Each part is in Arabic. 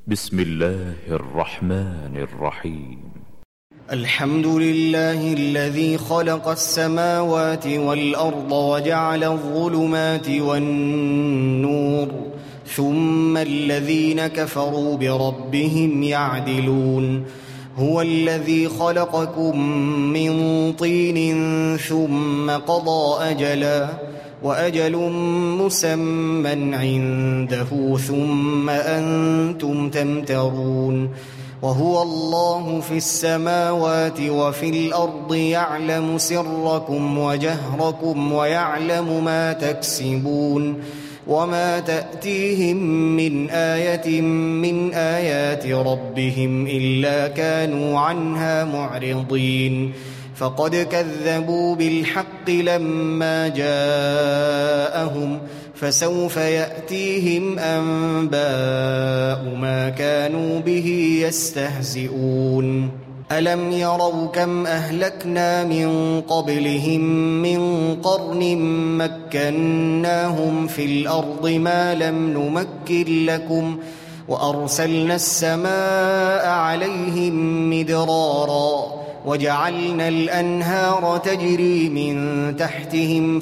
بسم الله الرحمن الرحيم. الحمد لله الذي خلق السماوات والأرض وجعل الظلمات والنور ثم الذين كفروا بربهم يعدلون. هو الذي خلقكم من طين ثم قضى أجلا وأجل مسمى عنده ثم أنتم تمترون. وهو الله في السماوات وفي الأرض يعلم سركم وجهركم ويعلم ما تكسبون. وما تأتيهم من آية من آيات ربهم إلا كانوا عنها معرضين. فقد كذبوا بالحق لما جاءهم فسوف يأتيهم أنباء ما كانوا به يستهزئون. ألم يروا كم أهلكنا من قبلهم من قرن مكناهم في الأرض ما لم نمكن لكم وأرسلنا السماء عليهم مدرارا وجعلنا الأنهار تجري من تحتهم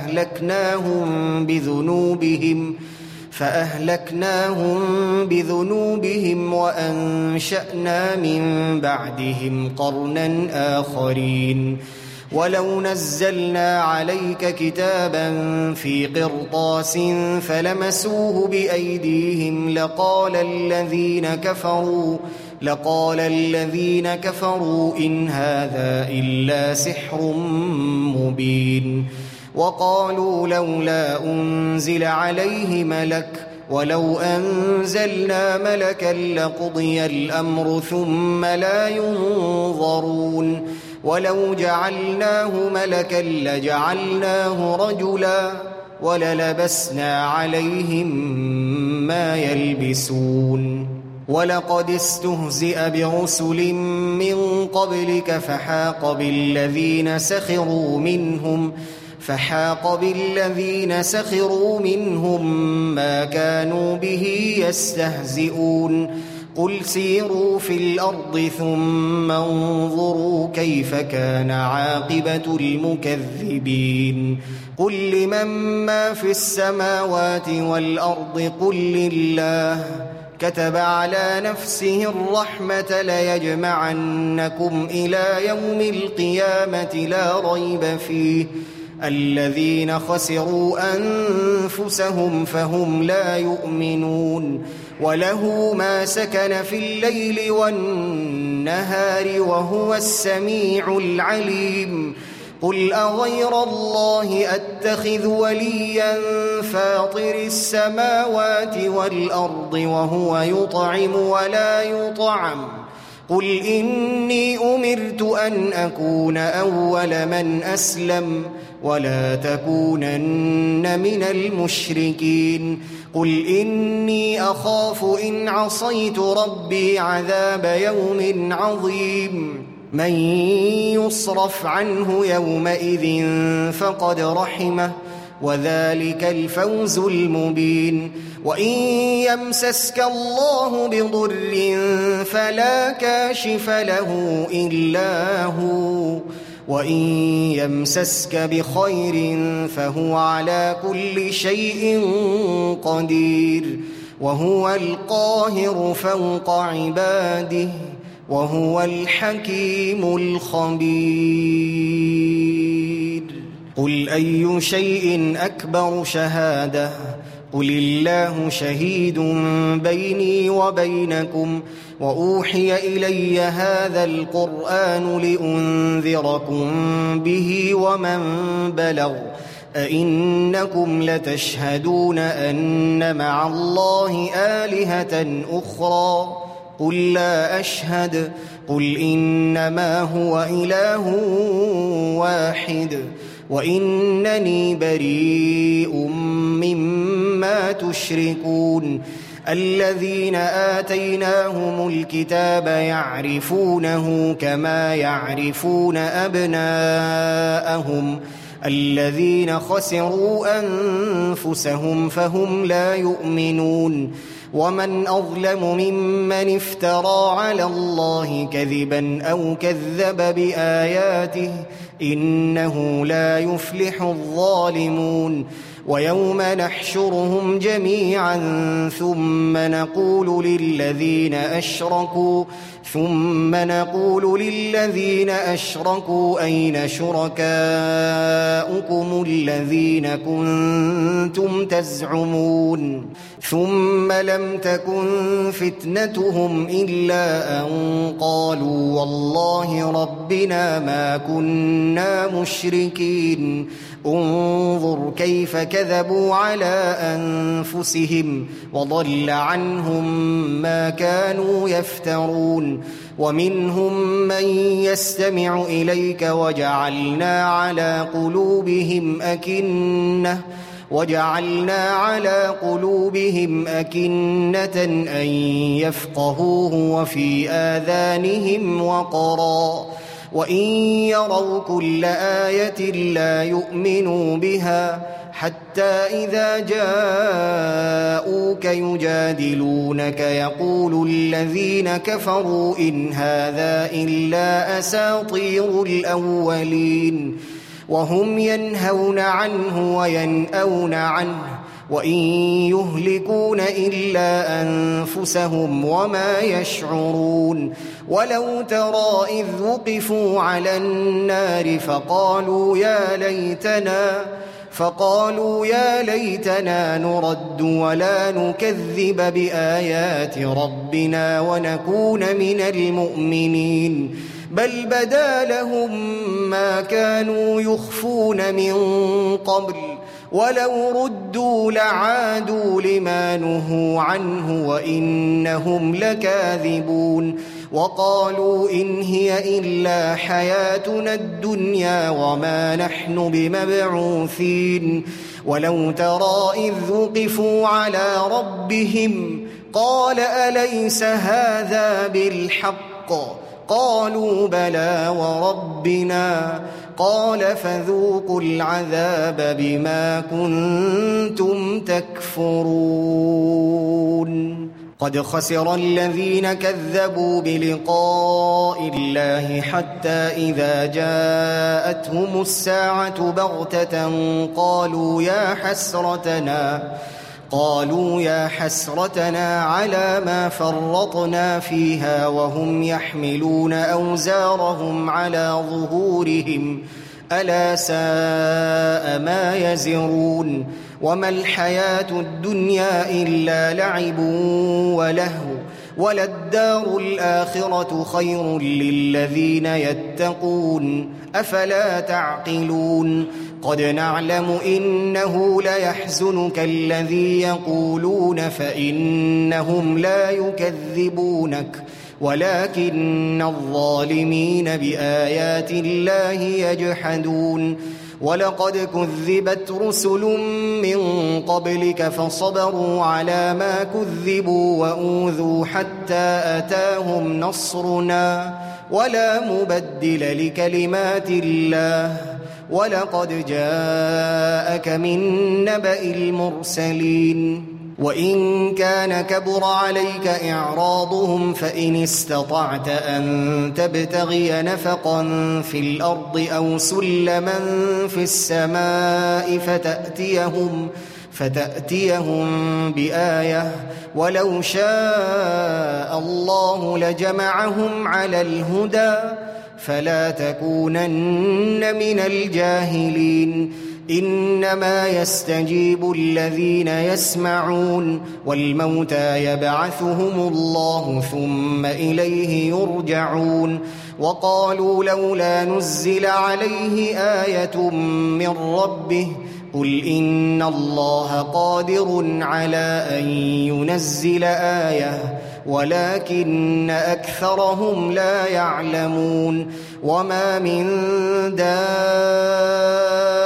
فأهلكناهم بذنوبهم وأنشأنا من بعدهم قرنا آخرين. ولو نزلنا عليك كتابا في قرطاس فلمسوه بأيديهم لقال الذين كفروا إن هذا إلا سحر مبين. وقالوا لولا أنزل عليه ملك ولو أنزلنا ملكا لقضي الأمر ثم لا ينظرون. ولو جعلناه ملكا لجعلناه رجلا وللبسنا عليهم ما يلبسون. ولقد استهزئ برسل من قبلك فحاق بالذين سخروا منهم ما كانوا به يستهزئون. قل سيروا في الأرض ثم انظروا كيف كان عاقبة المكذبين. قل لمن ما في السماوات والأرض قل لله كتب على نفسه الرحمة ليجمعنكم إلى يوم القيامة لا ريب فيه. الذين خسروا أنفسهم فهم لا يؤمنون. وله ما سكن في الليل والنهار وهو السميع العليم. قل أغير الله أتخذ وليا فاطر السماوات والأرض وهو يطعم ولا يطعم. قل إني أمرت أن أكون أول من أسلم ولا تكونن من المشركين. قل إني أخاف إن عصيت ربي عذاب يوم عظيم. من يصرف عنه يومئذ فقد رحمه وذلك الفوز المبين. وإن يمسسك الله بضر فلا كاشف له إلا هو وإن يمسسك بخير فهو على كل شيء قدير. وهو القاهر فوق عباده وهو الحكيم الخبير. قل أي شيء أكبر شهادة قل الله شهيد بيني وبينكم وأوحي إلي هذا القرآن لأنذركم به ومن بلغ. أئنكم لتشهدون أن مع الله آلهة أخرى قل لا أشهد قل إنما هو إله واحد وإنني بريء مما تشركون. الذين آتيناهم الكتاب يعرفونه كما يعرفون أبناءهم الذين خسروا أنفسهم فهم لا يؤمنون. ومن أظلم ممن افترى على الله كذبا أو كذب بآياته إنه لا يفلح الظالمون ويوم نحشرهم جميعا ثم نقول للذين أشركوا أين شركاؤكم الذين كنتم تزعمون ثم لم تكن فتنتهم إلا أن قالوا والله ربنا ما كنا مشركين انظر كيف كذبوا على أنفسهم وضل عنهم ما كانوا يفترون ومنهم من يستمع إليك وجعلنا على قلوبهم أكنة أن يفقهوه وفي آذانهم وقرا وإن يروا كل آية لا يؤمنوا بها حتى إذا جاءوك يجادلونك يقول الذين كفروا إن هذا إلا أساطير الأولين وهم ينهون عنه وينأون عنه وإن يهلكون إلا أنفسهم وما يشعرون ولو ترى إذ وقفوا على النار فقالوا يا ليتنا نرد ولا نكذب بآيات ربنا ونكون من المؤمنين بل بدا لهم ما كانوا يخفون من قبل ولو ردوا لعادوا لما نهوا عنه وإنهم لكاذبون وقالوا إن هي إلا حياتنا الدنيا وما نحن بمبعوثين ولو ترى إذ وقفوا على ربهم قال أليس هذا بالحق قالوا بلى وربنا قال فذوقوا العذاب بما كنتم تكفرون قد خسر الذين كذبوا بلقاء الله حتى إذا جاءتهم الساعة بغتة قالوا يا حسرتنا على ما فرطنا فيها وهم يحملون أوزارهم على ظهورهم ألا ساء ما يزرون وما الحياة الدنيا إلا لعب ولهو وللدار الآخرة خير للذين يتقون أفلا تعقلون قد نعلم إنه ليحزنك الذي يقولون فإنهم لا يكذبونك ولكن الظالمين بآيات الله يجحدون ولقد كذبت رسل من قبلك فصبروا على ما كذبوا وأوذوا حتى أتاهم نصرنا ولا مبدل لكلمات الله ولقد جاءك من نبأ المرسلين وإن كان كبر عليك إعراضهم فإن استطعت أن تبتغي نفقا في الأرض أو سلما في السماء فتأتيهم بآية ولو شاء الله لجمعهم على الهدى فلا تكونن من الجاهلين إنما يستجيب الذين يسمعون والموتى يبعثهم الله ثم إليه يرجعون وقالوا لولا نزل عليه آية من ربه قل إن الله قادر على أن ينزل آية ولكن أكثرهم لا يعلمون وما من دابة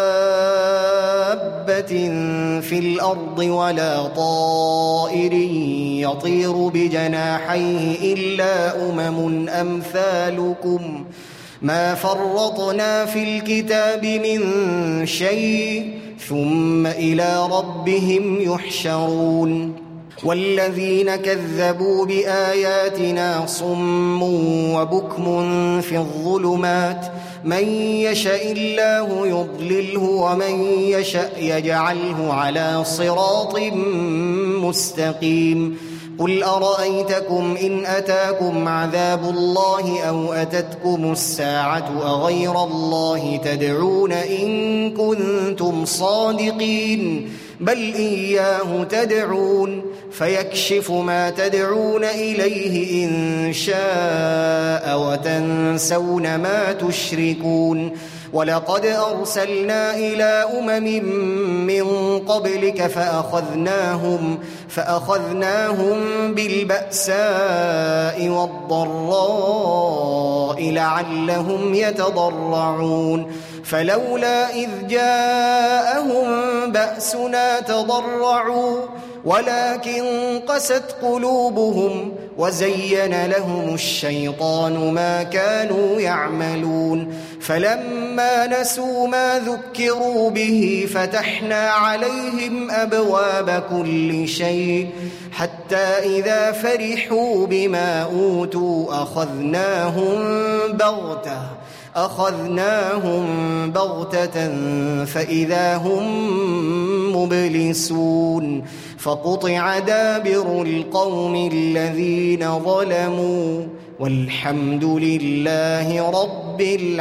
في الأرض ولا طائر يطير بجناحيه إلا أمم أمثالكم ما فرطنا في الكتاب من شيء ثم إلى ربهم يحشرون والذين كذبوا بآياتنا صم وبكم في الظلمات من يشاء الله يضلله ومن يشاء يجعله على صراط مستقيم قل أرأيتكم إن أتاكم عذاب الله أو أتتكم الساعة أغير الله تدعون إن كنتم صادقين بل إياه تدعون فيكشف ما تدعون إليه إن شاء وتنسون ما تشركون ولقد أرسلنا إلى من قبلك فأخذناهم بالبأساء والضراء لعلهم يتضرعون فلولا إذ جاءهم بأسنا تضرعوا ولكن قست قلوبهم وزين لهم الشيطان ما كانوا يعملون فلما نسوا ما ذكروا به فتحنا عليهم أبواب كل شيء حتى إذا فرحوا بما أوتوا أخذناهم بغتة فإذا هم مبلسون فقطع دابر القوم الذين ظلموا والحمد لله رب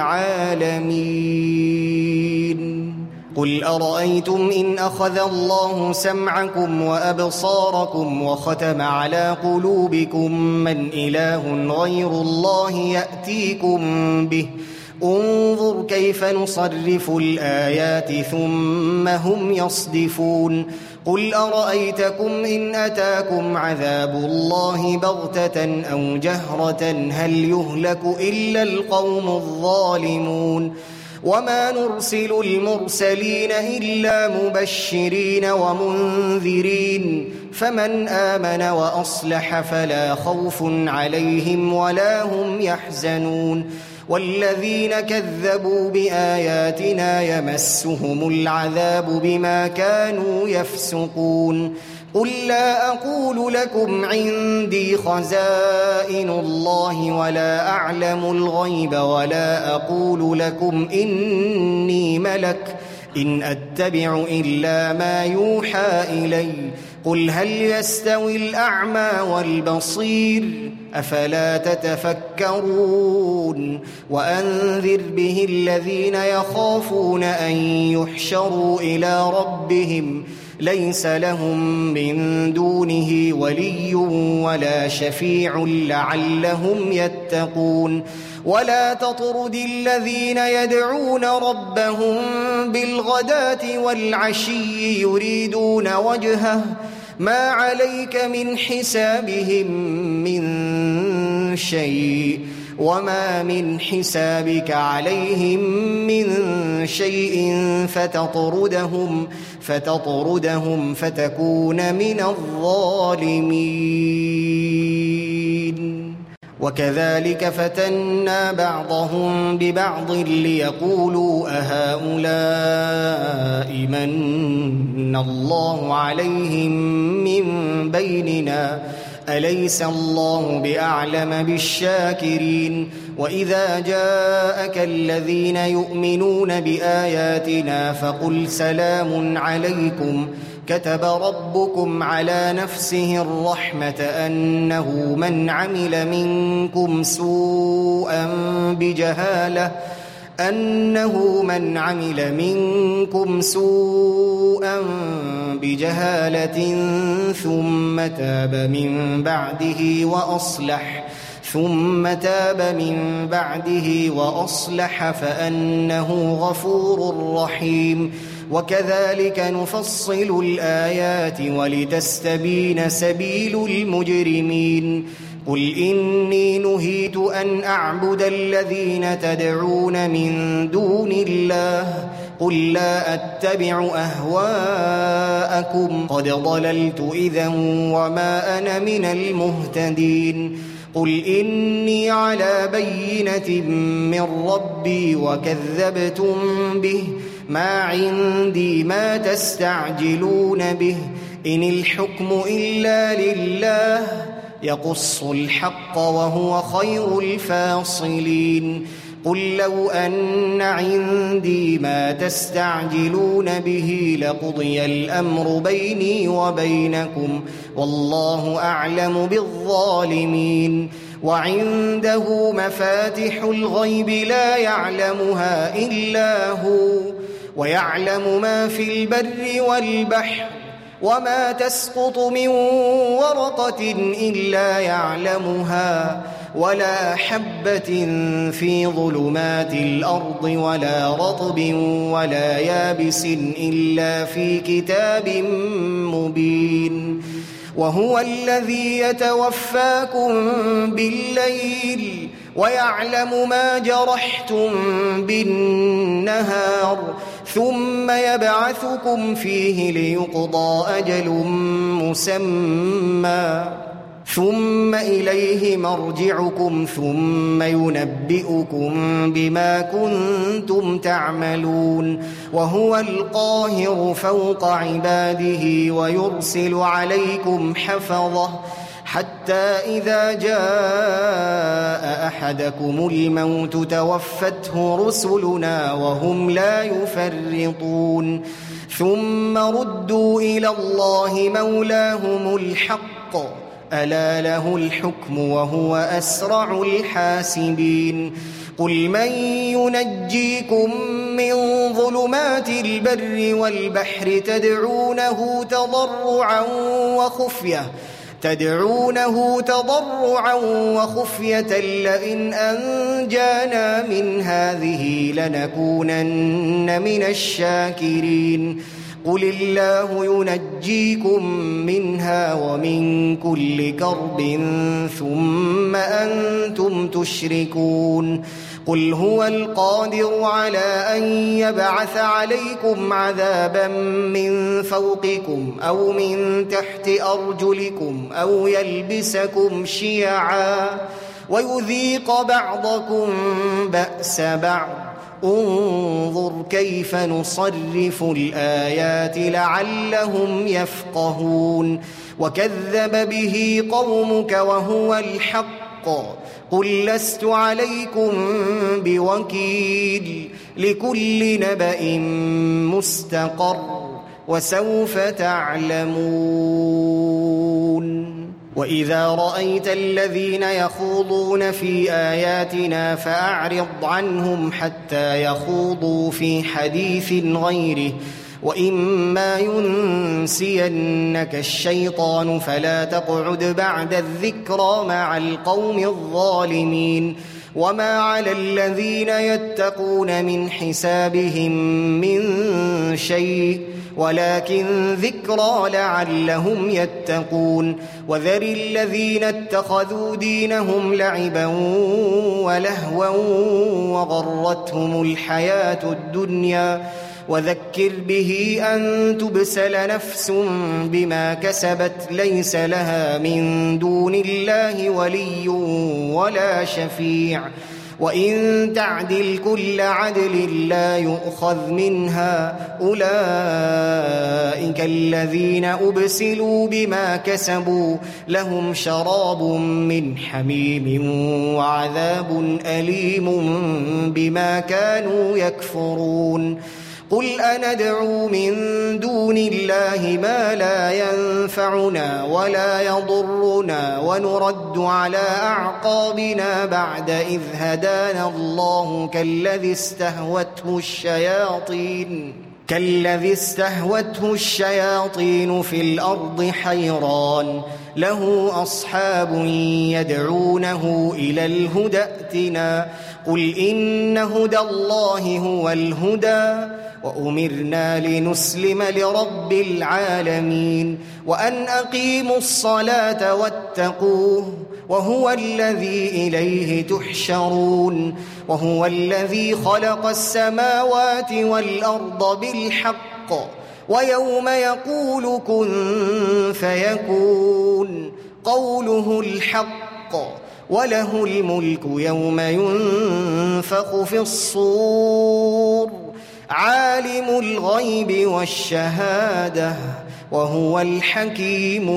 العالمين قل أرأيتم إن أخذ الله سمعكم وأبصاركم وختم على قلوبكم من إله غير الله يأتيكم به انظر كيف نصرف الآيات ثم هم يصدفون قل أرأيتكم إن أتاكم عذاب الله بغتة أو جهرة هل يهلك إلا القوم الظالمون وما نرسل المرسلين إلا مبشرين ومنذرين فمن آمن وأصلح فلا خوف عليهم ولا هم يحزنون والذين كذبوا بآياتنا يمسهم العذاب بما كانوا يفسقون قل لا أقول لكم عندي خزائن الله ولا أعلم الغيب ولا أقول لكم إني ملك إن أتبع إلا ما يوحى إلي قل هل يستوي الأعمى والبصير أفلا تتفكرون وأنذر به الذين يخافون أن يحشروا إلى ربهم ليس لهم من دونه ولي ولا شفيع لعلهم يتقون ولا تطرد الذين يدعون ربهم بالغداة والعشي يريدون وجهه ما عليك من حسابهم من شيء وما من حسابك عليهم من شيء فتطردهم فتكون من الظالمين وكذلك فتنا بعضهم ببعض ليقولوا أهؤلاء من الله عليهم من بيننا أليس الله بأعلم بالشاكرين وإذا جاءك الذين يؤمنون بآياتنا فقل سلام عليكم كتب ربكم على نفسه الرحمة أنه من عمل منكم سوءا بجهالة ثم تاب من بعده وأصلح فأنه غفور رحيم وكذلك نفصل الآيات ولتستبين سبيل المجرمين قل إني نهيت أن أعبد الذين تدعون من دون الله قل لا أتبع أهواءكم قد ضللت إذا وما أنا من المهتدين قل إني على بينة من ربي وكذبتم به ما عندي ما تستعجلون به إن الحكم إلا لله يقص الحق وهو خير الفاصلين قل لو أن عندي ما تستعجلون به لقضي الأمر بيني وبينكم والله أعلم بالظالمين وعنده مفاتح الغيب لا يعلمها إلا هو ويعلم ما في البر والبحر وما تسقط من ورقة إلا يعلمها ولا حبة في ظلمات الأرض ولا رطب ولا يابس إلا في كتاب مبين وهو الذي يتوفاكم بالليل ويعلم ما جرحتم بالنهار ثم يبعثكم فيه ليقضى أجل مسمى ثم إليه مرجعكم ثم ينبئكم بما كنتم تعملون وهو القاهر فوق عباده ويرسل عليكم حفظة حتى إذا جاء أحدكم الموت توفته رسلنا وهم لا يفرطون ثم ردوا إلى الله مولاهم الحق ألا له الحكم وهو أسرع الحاسبين قل من ينجيكم من ظلمات البر والبحر تدعونه تضرعا وخفية لئن أنجانا من هذه لنكونن من الشاكرين قل الله ينجيكم منها ومن كل كرب ثم أنتم تشركون قل هو القادر على أن يبعث عليكم عذابا من فوقكم أو من تحت أرجلكم أو يلبسكم شيعا ويذيق بعضكم بأس بعض انظر كيف نصرف الآيات لعلهم يفقهون وكذب به قومك وهو الحق قل لست عليكم بوكيل لكل نبأ مستقر وسوف تعلمون وإذا رأيت الذين يخوضون في آياتنا فأعرض عنهم حتى يخوضوا في حديث غيره وإما ينسينك الشيطان فلا تقعد بعد الذكرى مع القوم الظالمين وما على الذين يتقون من حسابهم من شيء ولكن ذكرى لعلهم يتقون وذر الذين اتخذوا دينهم لعبا ولهوا وغرتهم الحياة الدنيا وذكر به أن تبسل نفس بما كسبت ليس لها من دون الله ولي ولا شفيع وإن تعدل كل عدل لا يؤخذ منها أولئك الذين أبسلوا بما كسبوا لهم شراب من حميم وعذاب أليم بما كانوا يكفرون قل أندعو من دون الله ما لا ينفعنا ولا يضرنا ونرد على أعقابنا بعد إذ هدانا الله كالذي استهوته الشياطين في الأرض حيران له أصحاب يدعونه إلى الهدى ائتنا قل إن هدى الله هو الهدى وأمرنا لنسلم لرب العالمين وأن أقيموا الصلاة واتقوه وهو الذي إليه تحشرون وهو الذي خلق السماوات والأرض بالحق ويوم يقول كن فيكون قوله الحق وله الملك يوم ينفخ في الصور عالم الغيب والشهادة وهو الحكيم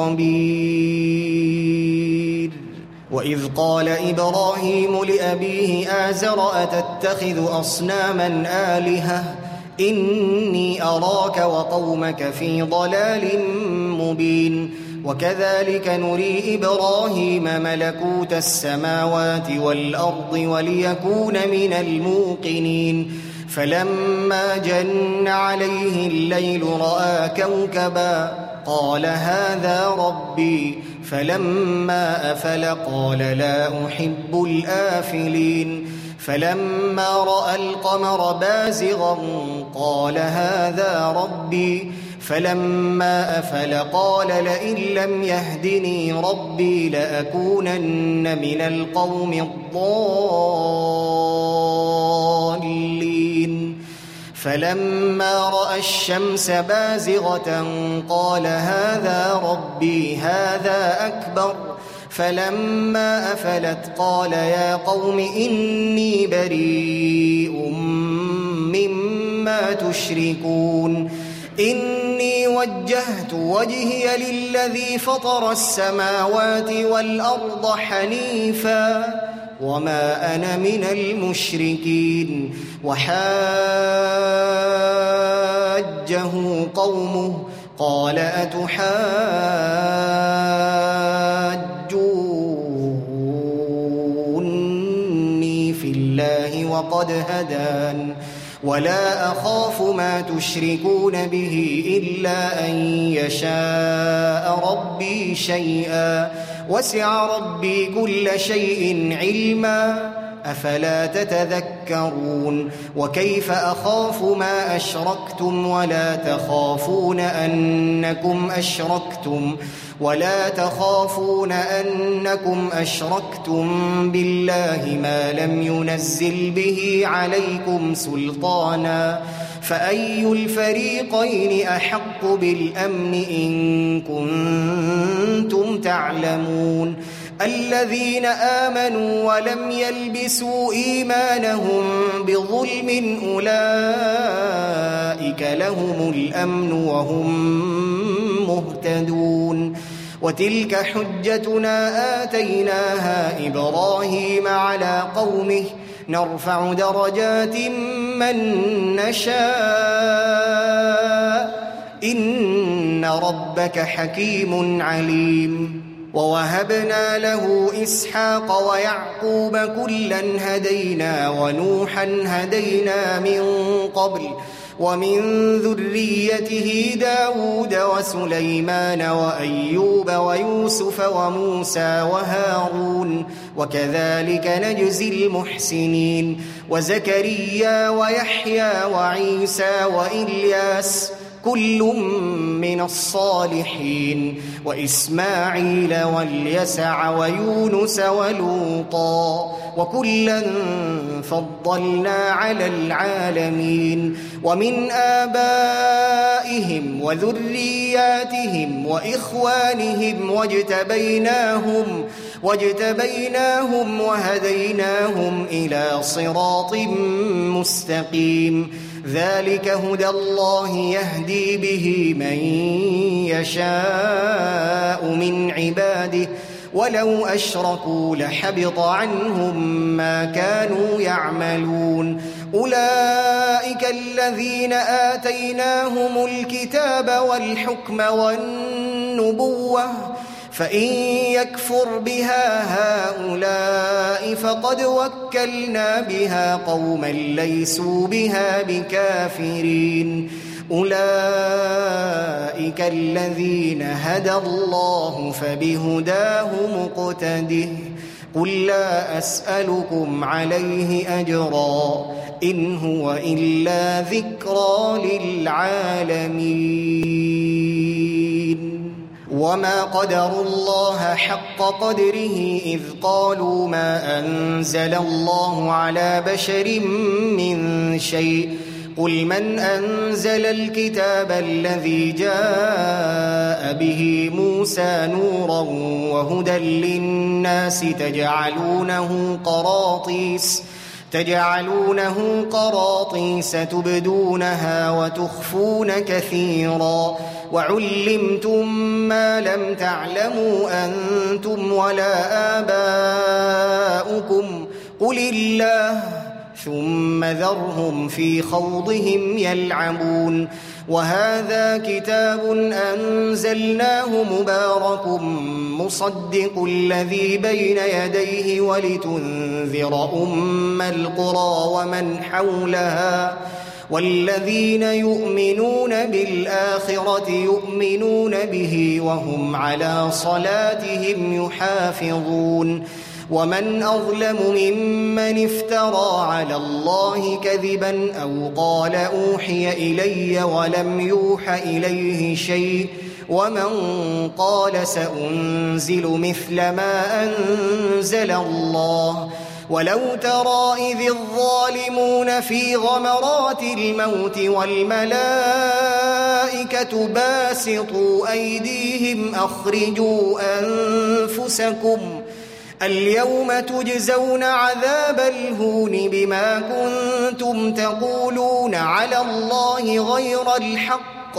الخبير. وإذ قال إبراهيم لأبيه آزر أتتخذ أصناما آلهة إني أراك وقومك في ضلال مبين. وكذلك نري إبراهيم ملكوت السماوات والأرض وليكون من الموقنين. فلما جن عليه الليل رأى كوكبا قال هذا ربي فلما أفل قال لا أحب الآفلين. فلما رأى القمر بازغا قال هذا ربي فلما أفل قال لئن لم يهدني ربي لأكونن من القوم الضالين. فلما رأى الشمس بازغة قال هذا ربي هذا أكبر فلما أفلت قال يا قوم إني بريء مما تشركون إني وجهت وجهي للذي فطر السماوات والأرض حنيفا وما أنا من المشركين. وحاجه قومه قال أتحاجوني في الله وقد هدان ولا أخاف ما تشركون به إلا أن يشاء ربي شيئا وسع ربي كل شيء علما أفلا تتذكرون. وكيف أخاف ما أشركتم ولا تخافون أنكم أشركتم بالله ما لم ينزل به عليكم سلطانا فأي الفريقين أحق بالأمن إن كنتم تعلمون. الذين آمنوا ولم يلبسوا إيمانهم بظلم أولئك لهم الأمن وهم مهتدون. وتلك حجتنا آتيناها إبراهيم على قومه نرفع درجات من نشاء إن ربك حكيم عليم. ووهبنا له إسحاق ويعقوب كلا هدينا ونوحا هدينا من قبل ومن ذريته داود وسليمان وأيوب ويوسف وموسى وهارون وكذلك نجزي المحسنين. وزكريا ويحيى وعيسى وإلياس كل من الصالحين وإسماعيل واليسع ويونس ولوطا وكلا فضلنا على العالمين. ومن آبائهم وذرياتهم وإخوانهم واجتبيناهم وهديناهم إلى صراط مستقيم. ذلك هدى الله يهدي به من يشاء من عباده ولو أشركوا لحبط عنهم ما كانوا يعملون. أولئك الذين آتيناهم الكتاب والحكم والنبوة فإن يكفر بها هؤلاء فقد وكلنا بها قوما ليسوا بها بكافرين. أولئك الذين هدى الله فبهداه مقتده قل لا أسألكم عليه أجرا إن هو إلا ذكرى للعالمين. وما قدروا الله حق قدره إذ قالوا ما أنزل الله على بشر من شيء قل من أنزل الكتاب الذي جاء به موسى نورا تجعلونه قراطيس تبدونها وتخفون كثيرا وعلمتم ما لم تعلموا أنتم ولا آباؤكم قل الله ثم ذرهم في خوضهم يلعبون وهذا كتاب أنزلناه مبارك مصدق الذي بين يديه ولتنذر أم القرى ومن حولها والذين يؤمنون بالآخرة يؤمنون به وهم على صلاتهم يحافظون ومن أظلم ممن افترى على الله كذبا أو قال أوحي إلي ولم يوح إليه شيء ومن قال سأنزل مثل ما أنزل الله ولو ترى إذ الظالمون في غمرات الموت والملائكة باسطوا أيديهم أخرجوا أنفسكم اليوم تجزون عذاب الهون بما كنتم تقولون على الله غير الحق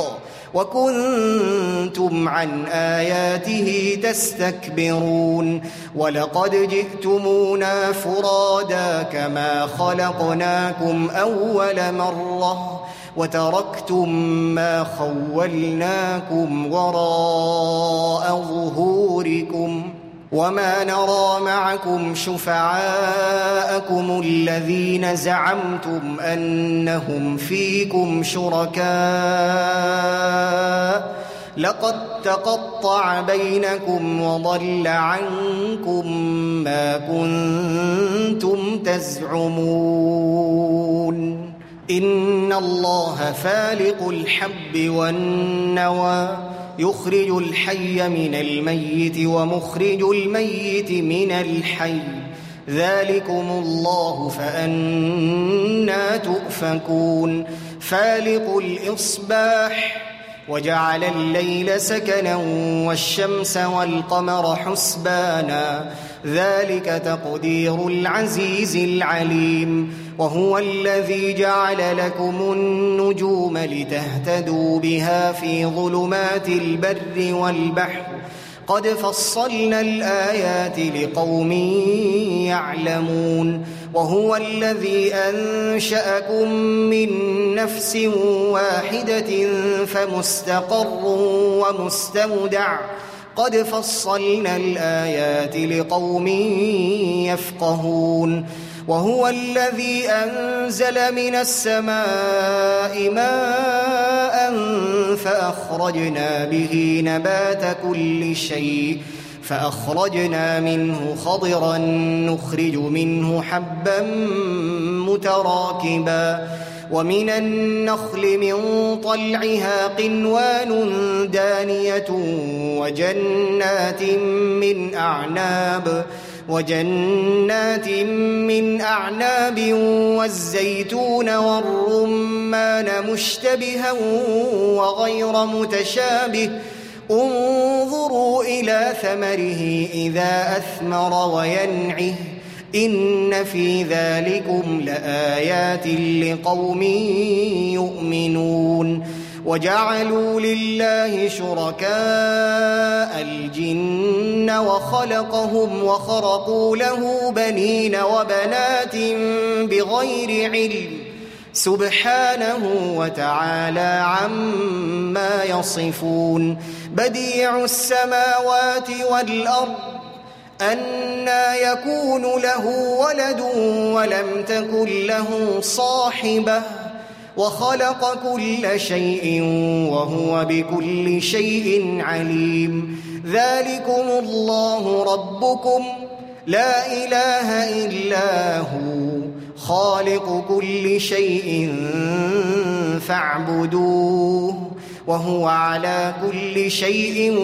وكنتم عن آياته تستكبرون ولقد جئتمونا فرادا كما خلقناكم أول مرة وتركتم ما خولناكم وراء ظهوركم وما نرى معكم شفعاءكم الذين زعمتم أنهم فيكم شركاء لقد تقطع بينكم وضل عنكم ما كنتم تزعمون إن الله فالق الحب والنوى يخرج الحي من الميت ومخرج الميت من الحي ذلكم الله فأنى تؤفكون فالق الإصباح وجعل الليل سكنا والشمس والقمر حسبانا ذلك تقدير العزيز العليم وهو الذي جعل لكم النجوم لتهتدوا بها في ظلمات البر والبحر قد فصلنا الآيات لقوم يعلمون وهو الذي أنشأكم من نفس واحدة فمستقر ومستودع قد فصلنا الآيات لقوم يفقهون وهو الذي أنزل من السماء ماء فأخرجنا به نبات كل شيء فأخرجنا منه خضرا نخرج منه حبا متراكبا ومن النخل من طلعها قنوان دانية وجنات من أعناب والزيتون والرمان مشتبها وغير متشابه انظروا إلى ثمره إذا أثمر وينعه إن في ذلكم لآيات لقوم يؤمنون وجعلوا لله شركاء الجن وخلقهم وخرقوا له بنين وبنات بغير علم سبحانه وتعالى عما يصفون بديع السماوات والأرض أنى يكون له ولد ولم تكن له صاحبة وخلق كل شيء وهو بكل شيء عليم ذلكم الله ربكم لا إله إلا هو خالق كل شيء فاعبدوه وهو على كل شيء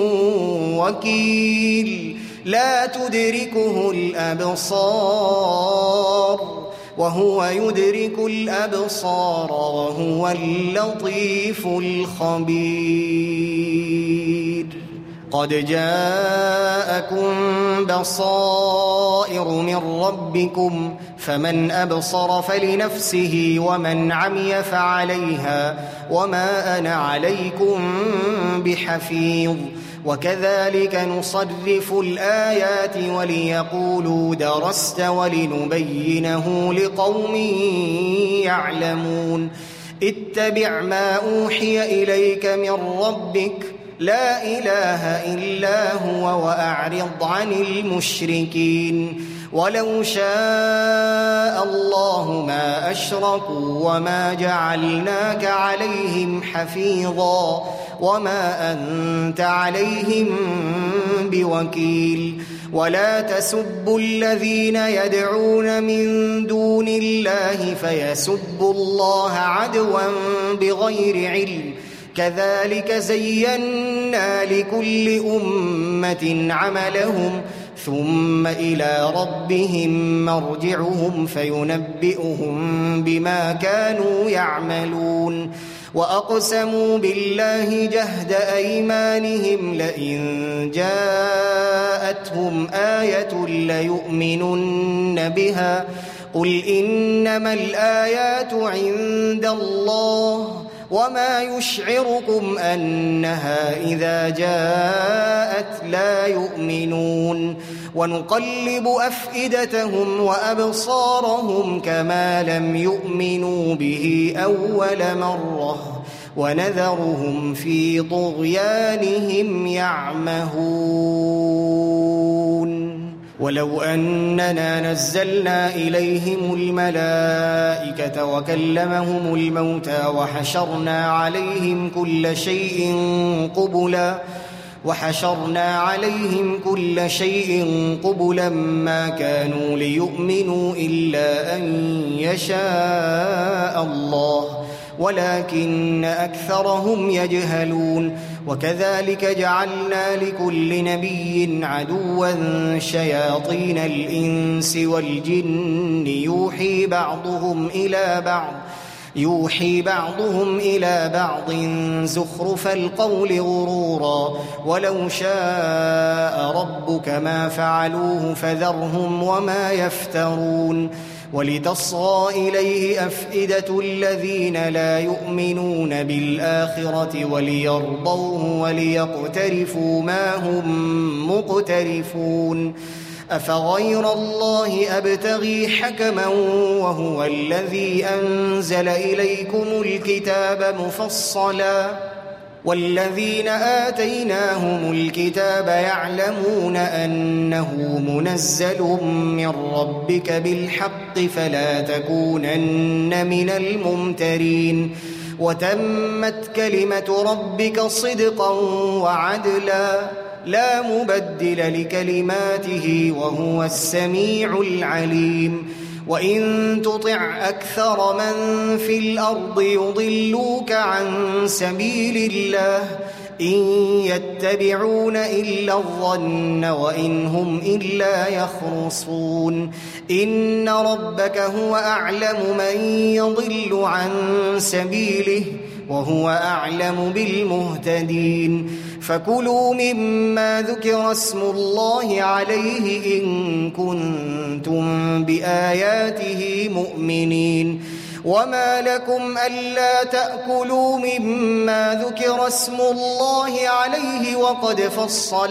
وكيل لا تدركه الأبصار وهو يدرك الأبصار وهو اللطيف الخبير قد جاءكم بصائر من ربكم فمن أبصر فلنفسه ومن عمي فعليها وما أنا عليكم بحفيظ وكذلك نصرف الآيات وليقولوا درست ولنبينه لقوم يعلمون اتبع ما أوحي إليك من ربك لا إله إلا هو وأعرض عن المشركين ولو شاء الله ما أشركوا وما جعلناك عليهم حفيظا وما أنت عليهم بوكيل ولا تسبوا الذين يدعون من دون الله فيسبوا الله عدوا بغير علم كذلك زينا لكل أمة عملهم ثم إلى ربهم مرجعهم فينبئهم بما كانوا يعملون وأقسموا بالله جهد أيمانهم لئن جاءتهم آية ليؤمنن بها قل إنما الآيات عند الله وما يشعركم أنها إذا جاءت لا يؤمنون ونقلب أفئدتهم وأبصارهم كما لم يؤمنوا به أول مرة ونذرهم في طغيانهم يعمهون ولو أننا نزلنا إليهم الملائكة وكلمهم الموتى وحشرنا عليهم كل شيء قبلا ما كانوا ليؤمنوا إلا أن يشاء الله ولكن أكثرهم يجهلون وكذلك جعلنا لكل نبي عدوا شياطين الإنس والجن يوحي بعضهم إلى بعض زخرف القول غرورا ولو شاء ربك ما فعلوه فذرهم وما يفترون ولتصغى إليه أفئدة الذين لا يؤمنون بالآخرة وليرضوه وليقترفوا ما هم مقترفون أفغير الله أبتغي حكما وهو الذي أنزل إليكم الكتاب مفصلا والذين آتيناهم الكتاب يعلمون أنه منزل من ربك بالحق فلا تكونن من الممترين وتمت كلمة ربك صدقا وعدلا لا مبدل لكلماته وهو السميع العليم وإن تطع أكثر من في الأرض يضلوك عن سبيل الله إن يتبعون إلا الظن وإن هم إلا يخرصون إن ربك هو أعلم من يضل عن سبيله وهو أعلم بالمهتدين فكلوا مما ذكر اسم الله عليه إن كنتم بآياته مؤمنين وما لكم ألا تأكلوا مما ذكر اسم الله عليه وقد فصل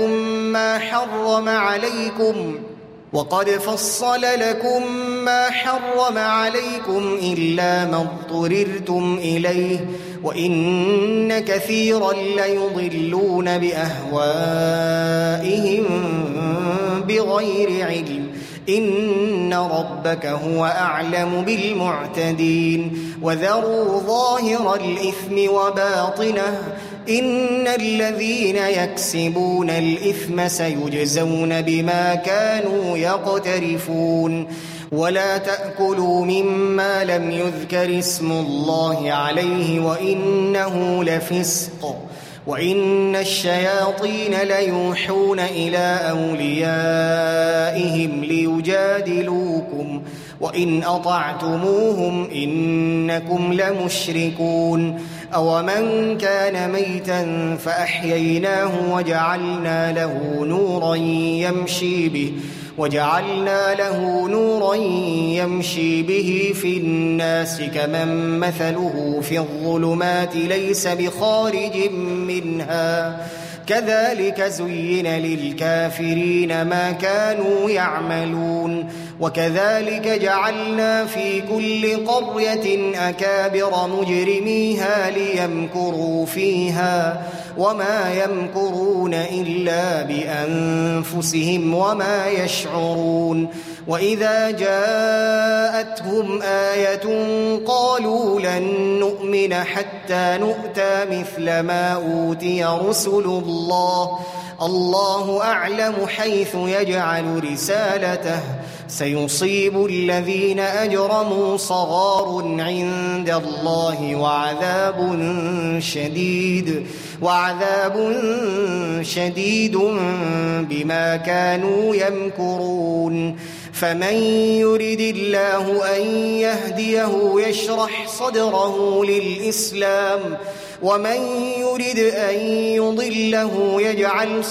لكم ما حرم عليكم إلا ما اضطررتم إليه وإن كثيرا ليضلون بأهوائهم بغير علم إن ربك هو أعلم بالمعتدين وذروا ظاهر الإثم وباطنه إن الذين يكسبون الإثم سيجزون بما كانوا يقترفون ولا تأكلوا مما لم يذكر اسم الله عليه وإنه لفسق وإن الشياطين ليوحون إلى أوليائهم ليجادلوكم وإن أطعتموهم إنكم لمشركون أومن كان ميتا فأحييناه وجعلنا له نورا يمشي به في الناس كمن مثله في الظلمات ليس بخارج منها كذلك زين للكافرين ما كانوا يعملون وكذلك جعلنا في كل قرية أكابر مجرميها ليمكروا فيها وما يمكرون إلا بأنفسهم وما يشعرون وإذا جاءتهم آية قالوا لن نؤمن حتى نؤتى مثل ما أوتي رسل الله أعلم حيث يجعل رسالته سيصيب الذين أجرموا صغار عند الله وعذاب شديد بما كانوا يمكرون فمن يرد الله أن يهديه يشرح صدره للإسلام ومن يرد أن يضله يجعل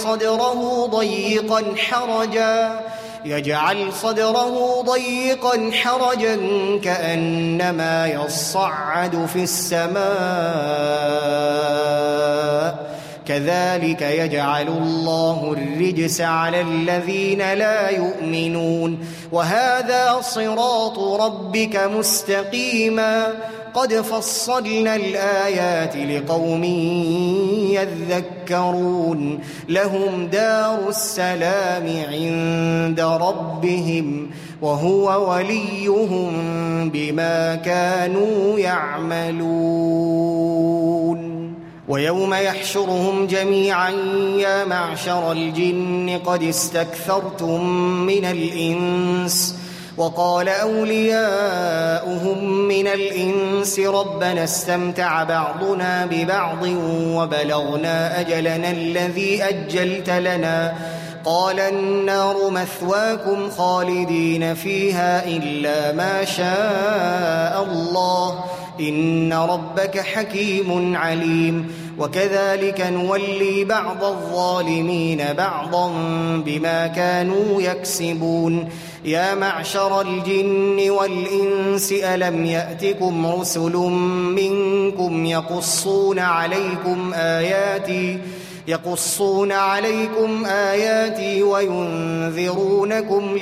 صدره ضيقا حرجا كأنما يصعد في السماء كذلك يجعل الله الرجس على الذين لا يؤمنون وهذا صراط ربك مستقيما قد فصلنا الآيات لقوم يذكرون لهم دار السلام عند ربهم وهو وليهم بما كانوا يعملون ويوم يحشرهم جميعا يا معشر الجن قد استكثرتم من الإنس وقال أولياؤهم من الإنس ربنا استمتع بعضنا ببعض وبلغنا أجلنا الذي أجلت لنا قال النار مثواكم خالدين فيها إلا ما شاء الله إن ربك حكيم عليم وكذلك نولي بعض الظالمين بعضا بما كانوا يكسبون يا معشر الجن والإنس ألم يأتكم رسل منكم يقصون عليكم آياتي وينذرونكم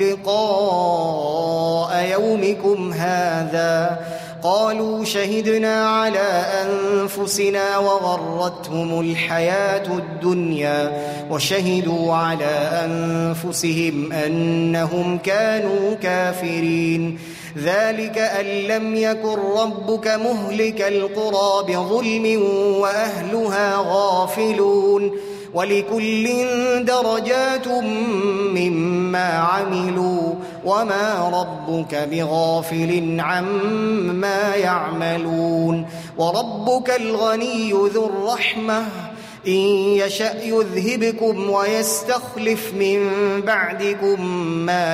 لقاء يومكم هذا قالوا شهدنا على أنفسنا وغرتهم الحياة الدنيا وشهدوا على أنفسهم أنهم كانوا كافرين ذلك أن لم يكن ربك مهلك القرى بظلم وأهلها غافلون ولكل درجات مما عملوا وما ربك بغافل عما يعملون وربك الغني ذو الرحمة إن يشأ يذهبكم ويستخلف من بعدكم ما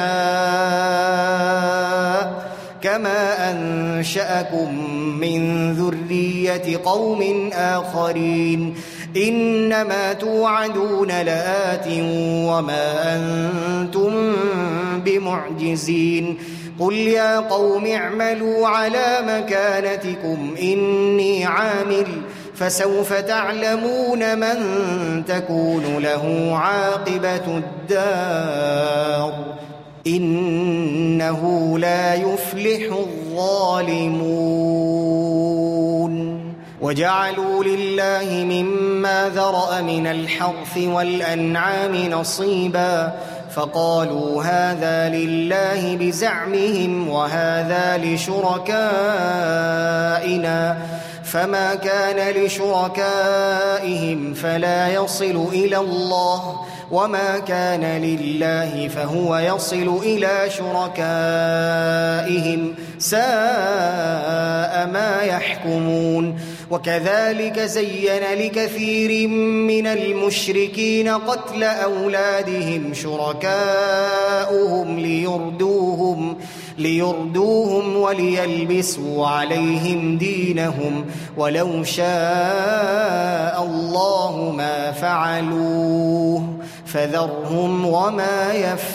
يشاء كما أنشأكم من ذرية قوم آخرين إنما توعدون لآت وما أنتم بمعجزين قل يا قوم اعملوا على مكانتكم إني عامل فسوف تعلمون من تكون له عاقبة الدار إنه لا يفلح الظالمون وجعلوا لله مما ذرأ من الحرث والأنعام نصيبا فقالوا هذا لله بزعمهم وهذا لشركائنا فما كان لشركائهم فلا يصل إلى الله وما كان لله فهو يصل إلى شركائهم ساء ما يحكمون وكذلك زين لكثير من المشركين قتل أولادهم شركاؤهم ليردوهم وليلبسوا عليهم دينهم ولو شاء الله ما فعلوه فذرهم وما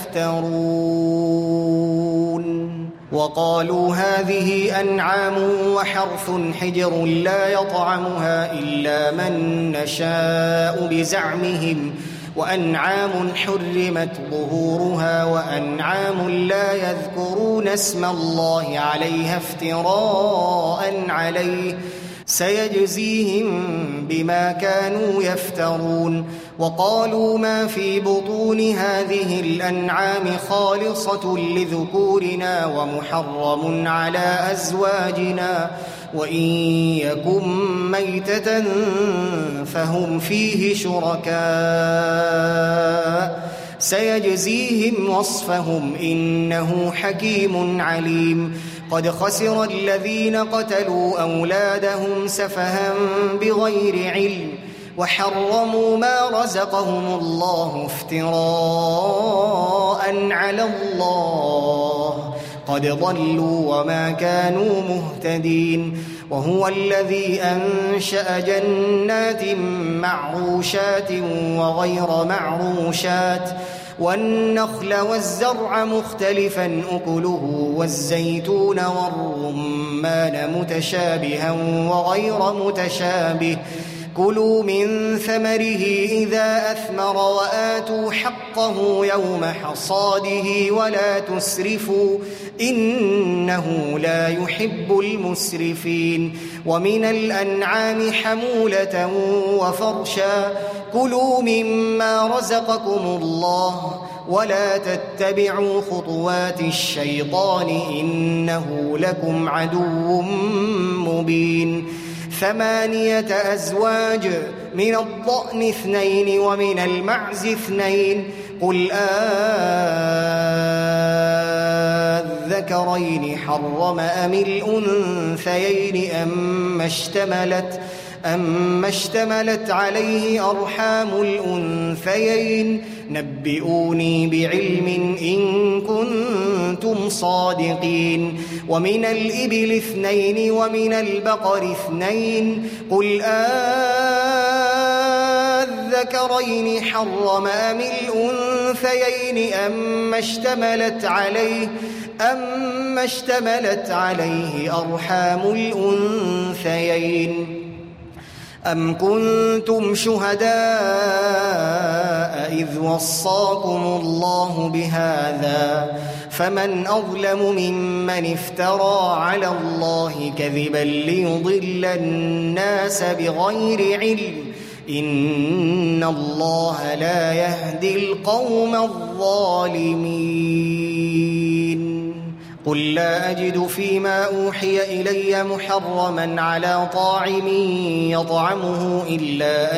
يفترون. وقالوا هذه أنعام وحرث حجر لا يطعمها إلا من نشاء بزعمهم وأنعام حرمت ظهورها وأنعام لا يذكرون اسم الله عليها افتراء عليه سيجزيهم بما كانوا يفترون. وقالوا ما في بطون هذه الأنعام خالصة لذكورنا ومحرم على أزواجنا وإن يكن ميتة فهم فيه شركاء سيجزيهم وصفهم إنه حكيم عليم. قد خسر الذين قتلوا أولادهم سفها بغير علم وحرموا ما رزقهم الله افتراء على الله قد ضلوا وما كانوا مهتدين. وهو الذي أنشأ جنات معروشات وغير معروشات والنخل والزرع مختلفا أكله والزيتون والرمان متشابها وغير متشابه كلوا من ثمره إذا أثمر وآتوا حقه يوم حصاده ولا تسرفوا إنه لا يحب المسرفين. ومن الأنعام حمولة وفرشا كلوا مما رزقكم الله ولا تتبعوا خطوات الشيطان إنه لكم عدو مبين. 8 أزواج من الضأن 2 ومن المعز 2 قل الذكرين حرم أم الأنثيين أما اشتملت عليه أرحام الأنثيين نبئوني بعلم إن كنتم صادقين. ومن الإبل 2 ومن البقر 2 قل الذكرين حرم أم الأنثيين أما اشتملت عليه أرحام الأنثيين أم كنتم شهداء إذ وصاكم الله بهذا فمن أظلم ممن افترى على الله كذبا ليضل الناس بغير علم إن الله لا يهدي القوم الظالمين. قل لا أجد فيما أوحي إلي محرما على طاعم يطعمه إلا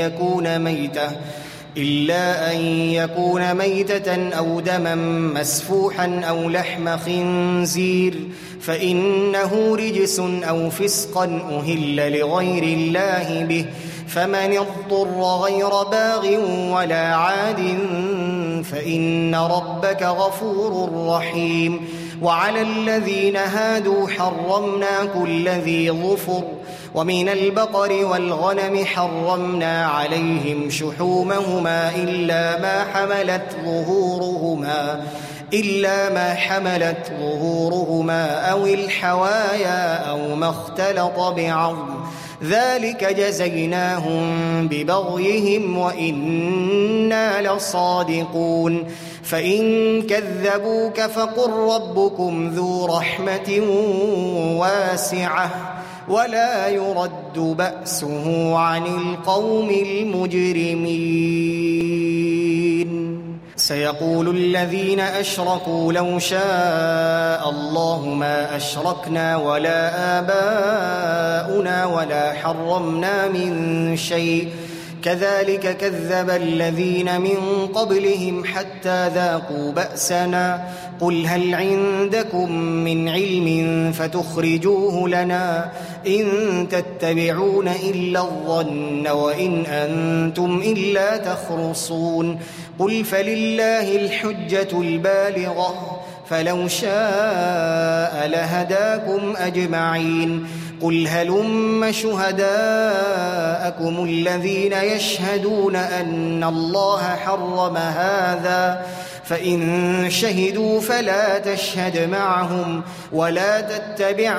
أن يكون ميتة أو دما مسفوحا أو لحم خنزير فإنه رجس أو فسقا أهل لغير الله به فمن اضطر غير باغ ولا عاد فإن ربك غفور رحيم. وعلى الذين هادوا حرمنا كل ذي ظفر ومن البقر والغنم حرمنا عليهم شحومهما إلا ما حملت ظهورهما أو الحوايا أو ما اختلط بعظم ذلك جزيناهم ببغيهم وإنا لصادقون. فإن كذبوك فقل ربكم ذو رحمة واسعة ولا يرد بأسه عن القوم المجرمين. سيقول الذين أشركوا لو شاء الله ما أشركنا ولا آباؤنا ولا حرمنا من شيء كذلك كذب الذين من قبلهم حتى ذاقوا بأسنا قل هل عندكم من علم فتخرجوه لنا إن تتبعون إلا الظن وإن أنتم إلا تخرصون قل فلله الحجة البالغة فلو شاء لهداكم أجمعين قل هلم شهداءكم الذين يشهدون أن الله حرم هذا فإن شهدوا فلا تشهد معهم ولا تتبع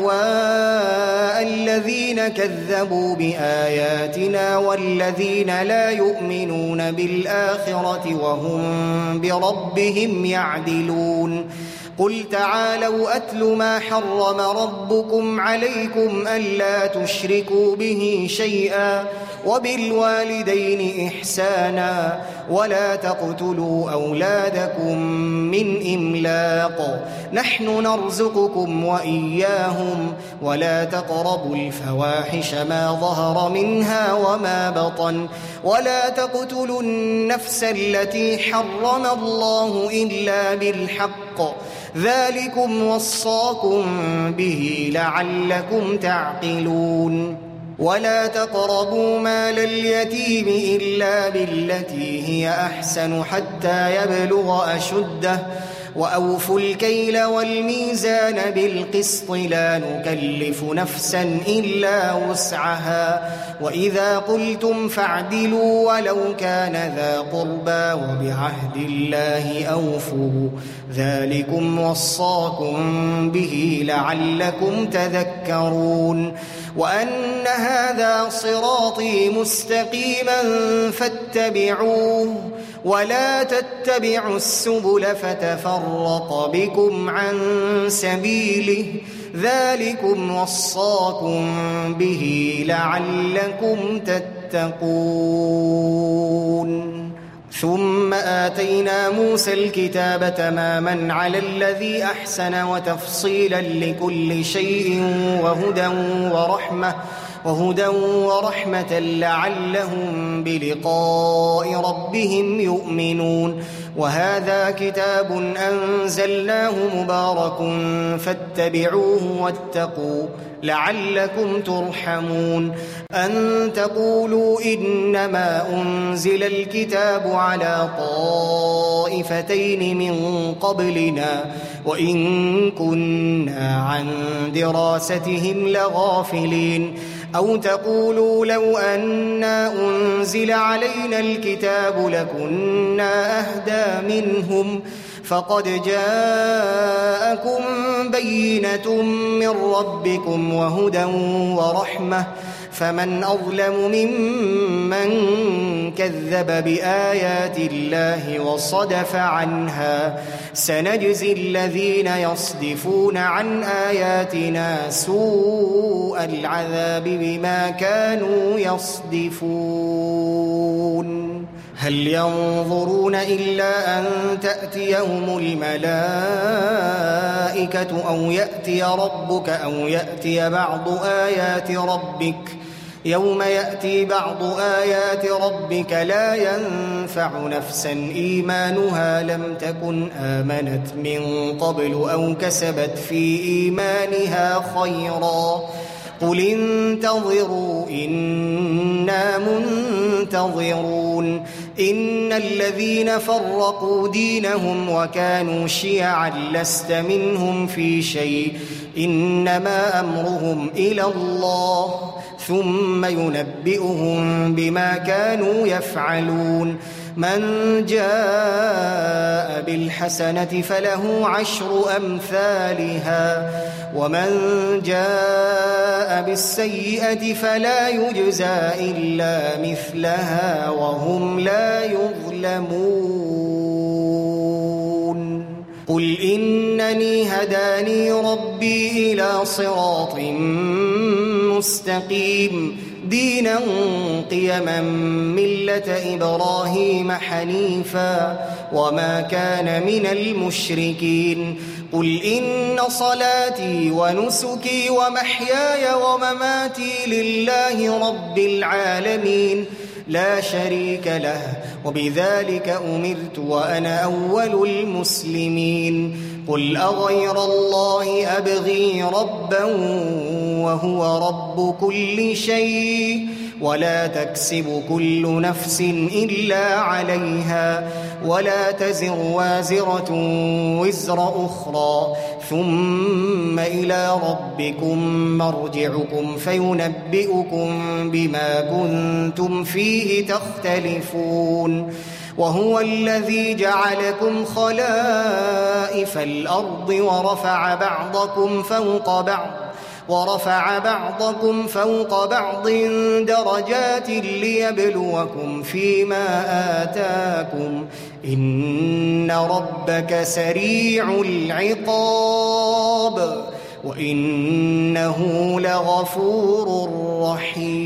أهواء الذين كذبوا بآياتنا والذين لا يؤمنون بالآخرة وهم بربهم يعدلون قل تعالوا أتل ما حرم ربكم عليكم ألا تشركوا به شيئا وبالوالدين إحسانا ولا تقتلوا أولادكم من إملاق نحن نرزقكم وإياهم ولا تقربوا الفواحش ما ظهر منها وما بطن ولا تقتلوا النفس التي حرم الله إلا بالحق ذلكم وصاكم به لعلكم تعقلون ولا تقربوا مال اليتيم إلا بالتي هي أحسن حتى يبلغ أشده وأوفوا الكيل والميزان بالقسط لا نكلف نفسا إلا وسعها وإذا قلتم فاعدلوا ولو كان ذا قربى وبعهد الله أوفوا ذلكم وصاكم به لعلكم تذكرون وأن هذا صراطي مستقيما فاتبعوه ولا تتبعوا السبل فتفرق بكم عن سبيله ذلكم وصاكم به لعلكم تتقون ثم آتينا موسى الكتاب تماما على الذي أحسن وتفصيلا لكل شيء وهدى ورحمة لعلهم بلقاء ربهم يؤمنون وهذا كتاب أنزلناه مبارك فاتبعوه واتقوا لعلكم ترحمون أن تقولوا إنما أنزل الكتاب على طائفتين من قبلنا وإن كنا عن دراستهم لغافلين أو تقولوا لو أنا أنزل علينا الكتاب لكنا أهدى منهم فقد جاءكم بينة من ربكم وهدى ورحمة فمن أظلم ممن كذب بآيات الله وصدف عنها سنجزي الذين يصدفون عن آياتنا سوء العذاب بما كانوا يصدفون هل ينظرون إلا أن تأتيهم الملائكة أو يأتي ربك أو يأتي بعض آيات ربك يوم يأتي بعض آيات ربك لا ينفع نفسا إيمانها لم تكن آمنت من قبل أو كسبت في إيمانها خيرا قل انتظروا إنا منتظرون إن الذين فرقوا دينهم وكانوا شيعا لست منهم في شيء إنما أمرهم إلى الله ثم ينبئهم بما كانوا يفعلون من جاء بالحسنة فله 10 أمثالها ومن جاء بالسيئة فلا يجزى إلا مثلها وهم لا يظلمون قل إنني هداني ربي إلى صراط مستقيم دينا قيما ملة إبراهيم حنيفا وما كان من المشركين قل إن صلاتي ونسكي ومحياي ومماتي لله رب العالمين لا شريك له، وبذلك أمرت وأنا أول المسلمين. قل أغير الله أبغي ربا وهو رب كل شيء، ولا تكسب كل نفس إلا عليها، ولا تزر وازرة وزر أخرى، ثم إلى ربكم مرجعكم فينبئكم بما كنتم فيه تختلفون. وهو الذي جعلكم خلائف الأرض ورفع بعضكم فوق بعض درجات ليبلوكم فيما آتاكم، إن ربك سريع العقاب وإنه لغفور رحيم.